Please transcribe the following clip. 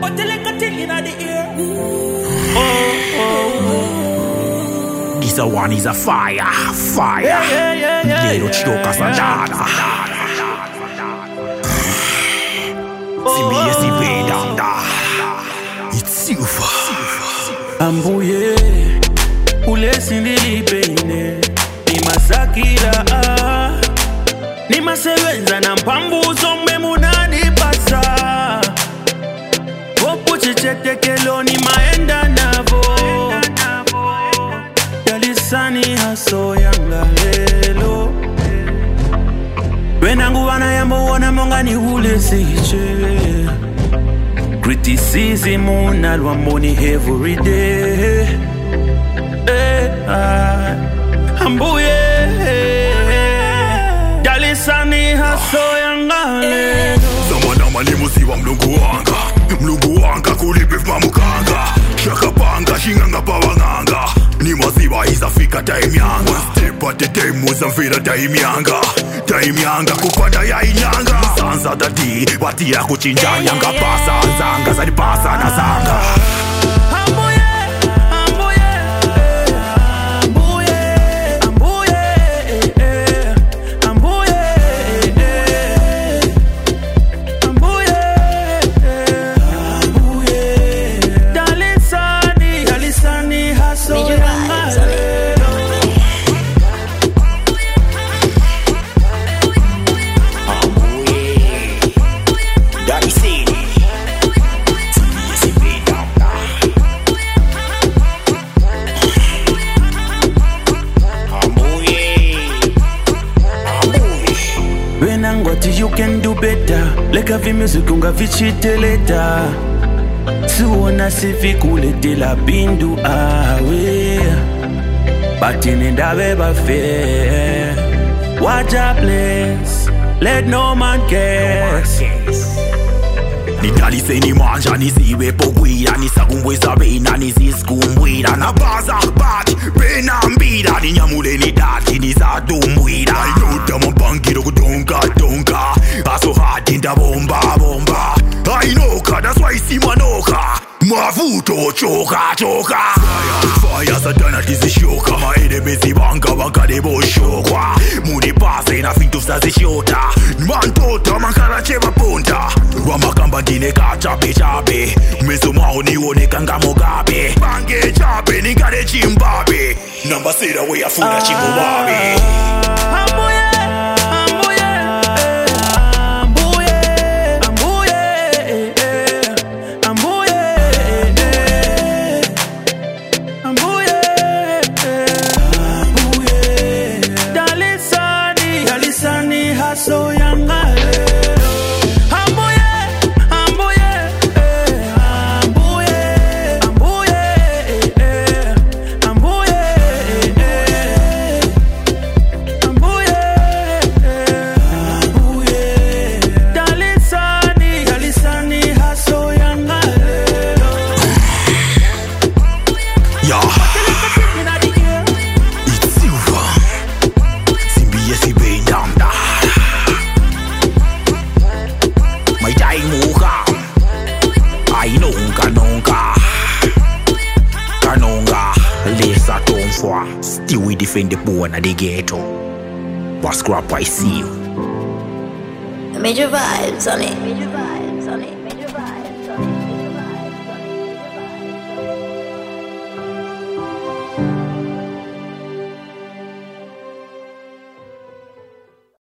But you like a thing in the ear. This one is a fire. Little choker sandana. Simbiesi vedanda. It's silver. Ambuye ulesindili peine ni masakira ni masebenza na mpambuzo mmemunani pasa Wopu chichetekelo ni maenda navo Yalisani haso yanga lelo Wenangu wana yambo wana monga ni hule siche Criticism unalwa money every day Ambuye Yalisani haso yanga lelo Zamana malimusiwa mlungu wanga kulipif mamukanga Shakapanga shinganga pawanganga Ni maziwa izafika time yanga Step at the time muzamfira time yanga kupanda ya inyanga Sansa dati wati ya kuchinjanyanga Pasa zanga zari pasa na zanga You can do better. Like a music unga vichite leta. Suona sifikulete la bindu awe. Batinenda weba fair. Watch a place. Let no man guess. Nidali se ni manja niziwe pogwira Nisakumbweza bena niziskumbwira Nabaza bati bena mbira Ninyamule nidati nizadumbwira Ayota mambangiro kudonga Aso hadi nda bomba Ainoka, that's why simanoka Mavuto choka Fire satana tizishoka Maedebezi wanga debo shokwa Muni pase na fintu zazishota Mantota mankara cheba ponta Wamakamba dine chape Meso mao nione kanga mogabe Bange chape ningare chimbabe Namba sera we afuna chimbabe So young, Still we defend the poor and the ghetto. But scrap I see you. Major vibes on it.